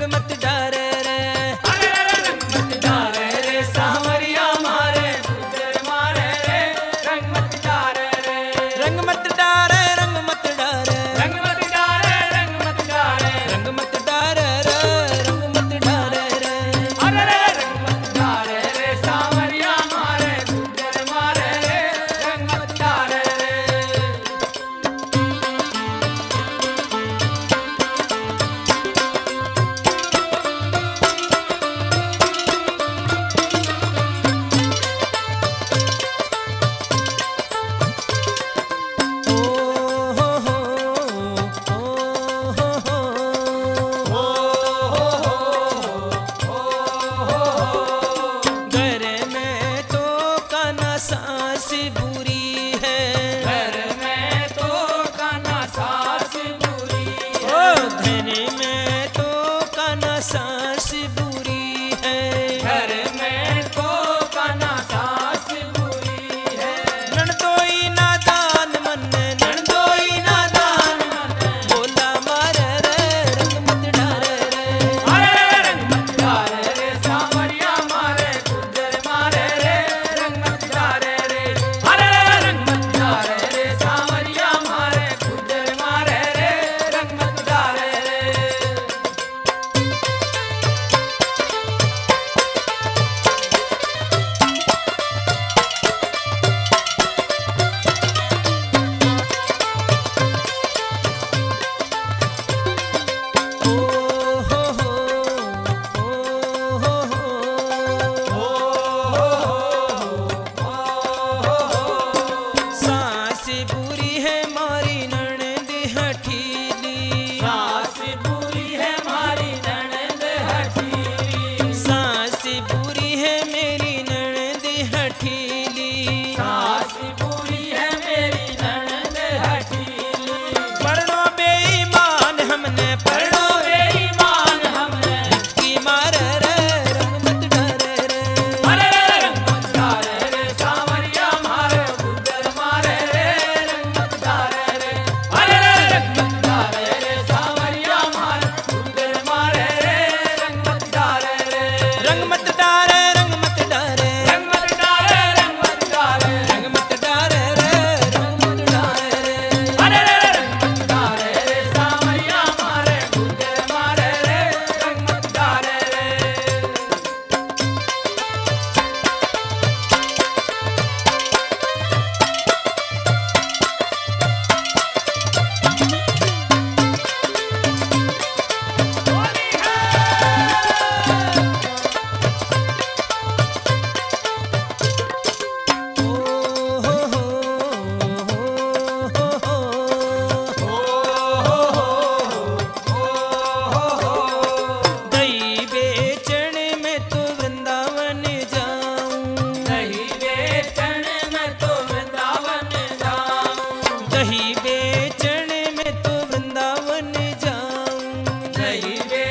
मत डारे रे, रंग मत डारे रे सांवरिया मारे गुजर मारे रे, रंग मत डारे रे, रंग मत डारे, रंग मत डारे, रंग मत डारे, रंग मत डारे, रंग मत डारे रे, रंग मत डारे रे। रंग मत डारे रे सांवरिया मारे गुजर मारे रे, रंग मत डारे रे। ओ हो हो, ओ हो हो, घर में तो काना सास बुरी है, घर में तो काना सास बुरी ओ है, घर में तो काना सास बुरी है। घर में तो काना सास बुरी है, ननदोई नादान मन, नंदोई नादान मन, बोला मारे रे, रंग मत डारे रे। रंग मत डारे रे सांवरिया मारे गुजर मारे रे, रंग मत डारे रे, रंग मत डारे रे सांवरिया मारे गुजर मारे रे, रंग मत डारे रे। ओ हो हो, ओ हो हो, सास बुरी है मारी ननद हठीली, सास बुरी है मारी ननद हठीली, सास बुरी है मेरी ननद हठीली। सास बुरी है मेरी ननद हठीली, पढ़ो बेईमान हमने पढ़ो पढ़ो बेईमान हमने, की मारे रे, रंग मत डारे रे। रंग मत डारे रे सांवरिया मारे गुजर मारे रे, रंग मत डारे रे, रंग मत डारे रे सांवरिया मारे गुजर मारे रे, रंग मत डारे रे, रंग मत डारे, रंग मत डारे, रंग मत डारे, रंग मत डारे, रंग मत डारे रे, रंग मत डारे रे। रंग मत डारे रे सांवरिया मारे गुजर मारे रे, रंग मत डारे रे। ओ हो हो, दही बेचण में तो वृंदावन जाऊं, दही बेचन में तो वृंदावन जाऊं, दही बेचण में तो वृंदावन जाऊं। दही